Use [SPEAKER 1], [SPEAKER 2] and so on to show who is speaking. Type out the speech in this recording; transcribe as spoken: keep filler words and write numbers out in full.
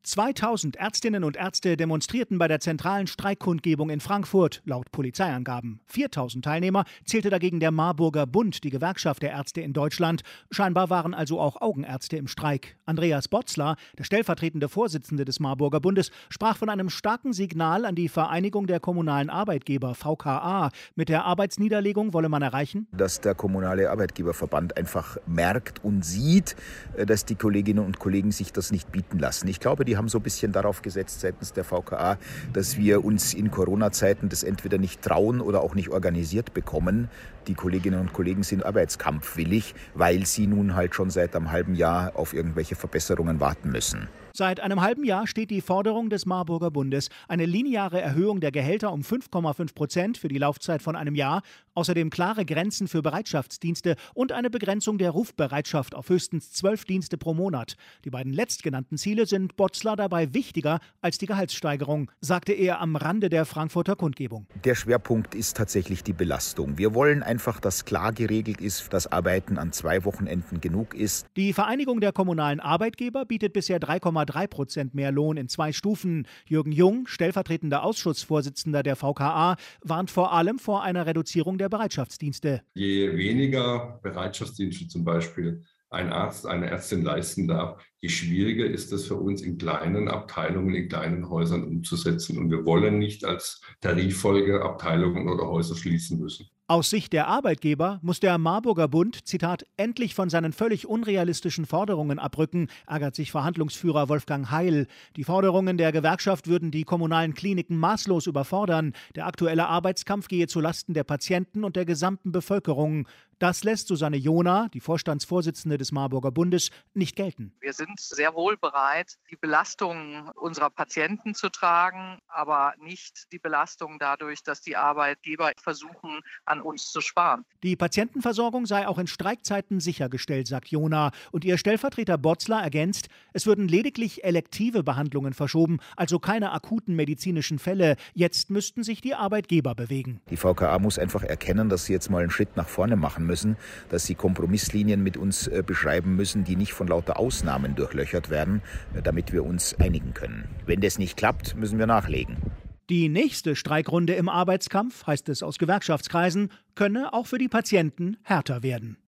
[SPEAKER 1] zweitausend Ärztinnen und Ärzte demonstrierten bei der zentralen Streikkundgebung in Frankfurt, laut Polizeiangaben. viertausend Teilnehmer zählte dagegen der Marburger Bund, die Gewerkschaft der Ärzte in Deutschland. Scheinbar waren also auch Augenärzte im Streik. Andreas Botzler, der stellvertretende Vorsitzende des Marburger Bundes, sprach von einem starken Signal an die Vereinigung der kommunalen Arbeitgeber V K A. Mit der Arbeitsniederlegung wolle man erreichen,
[SPEAKER 2] dass der Kommunale Arbeitgeberverband einfach merkt und sieht, dass die Kolleginnen und Kollegen sich das nicht bieten lassen. Ich glaube, die haben so ein bisschen darauf gesetzt seitens der V K A, dass wir uns in Corona-Zeiten das entweder nicht trauen oder auch nicht organisiert bekommen. Die Kolleginnen und Kollegen sind arbeitskampfwillig, weil sie nun halt schon seit einem halben Jahr auf irgendwelche Verbesserungen warten müssen.
[SPEAKER 1] Seit einem halben Jahr steht die Forderung des Marburger Bundes, eine lineare Erhöhung der Gehälter um fünf Komma fünf Prozent für die Laufzeit von einem Jahr, außerdem klare Grenzen für Bereitschaftsdienste und eine Begrenzung der Rufbereitschaft auf höchstens zwölf Dienste pro Monat. Die beiden letztgenannten Ziele sind Botzler dabei wichtiger als die Gehaltssteigerung, sagte er am Rande der Frankfurter Kundgebung.
[SPEAKER 2] Der Schwerpunkt ist tatsächlich die Belastung. Wir wollen einfach, dass klar geregelt ist, dass Arbeiten an zwei Wochenenden genug ist.
[SPEAKER 1] Die Vereinigung der kommunalen Arbeitgeber bietet bisher drei Komma drei Prozent mehr Lohn in zwei Stufen. Jürgen Jung, stellvertretender Ausschussvorsitzender der V K A, warnt vor allem vor einer Reduzierung der Bereitschaftsdienste.
[SPEAKER 3] Je weniger Bereitschaftsdienste zum Beispiel ein Arzt, eine Ärztin leisten darf, je schwieriger ist es für uns in kleinen Abteilungen, in kleinen Häusern umzusetzen. Und wir wollen nicht als Tariffolge Abteilungen oder Häuser schließen müssen.
[SPEAKER 1] Aus Sicht der Arbeitgeber muss der Marburger Bund, Zitat, endlich von seinen völlig unrealistischen Forderungen abrücken, ärgert sich Verhandlungsführer Wolfgang Heil. Die Forderungen der Gewerkschaft würden die kommunalen Kliniken maßlos überfordern. Der aktuelle Arbeitskampf gehe zulasten der Patienten und der gesamten Bevölkerung. Das lässt Susanne Jona, die Vorstandsvorsitzende des Marburger Bundes, nicht gelten.
[SPEAKER 4] Wir sind sehr wohl bereit, die Belastung unserer Patienten zu tragen, aber nicht die Belastung dadurch, dass die Arbeitgeber versuchen, an uns zu sparen.
[SPEAKER 1] Die Patientenversorgung sei auch in Streikzeiten sichergestellt, sagt Jona. Und ihr Stellvertreter Botzler ergänzt, es würden lediglich elektive Behandlungen verschoben, also keine akuten medizinischen Fälle. Jetzt müssten sich die Arbeitgeber bewegen.
[SPEAKER 2] Die V K A muss einfach erkennen, dass sie jetzt mal einen Schritt nach vorne machen müssen, dass sie Kompromisslinien mit uns äh, beschreiben müssen, die nicht von lauter Ausnahmen durchlöchert werden, äh, damit wir uns einigen können. Wenn das nicht klappt, müssen wir nachlegen.
[SPEAKER 1] Die nächste Streikrunde im Arbeitskampf, heißt es aus Gewerkschaftskreisen, könne auch für die Patienten härter werden.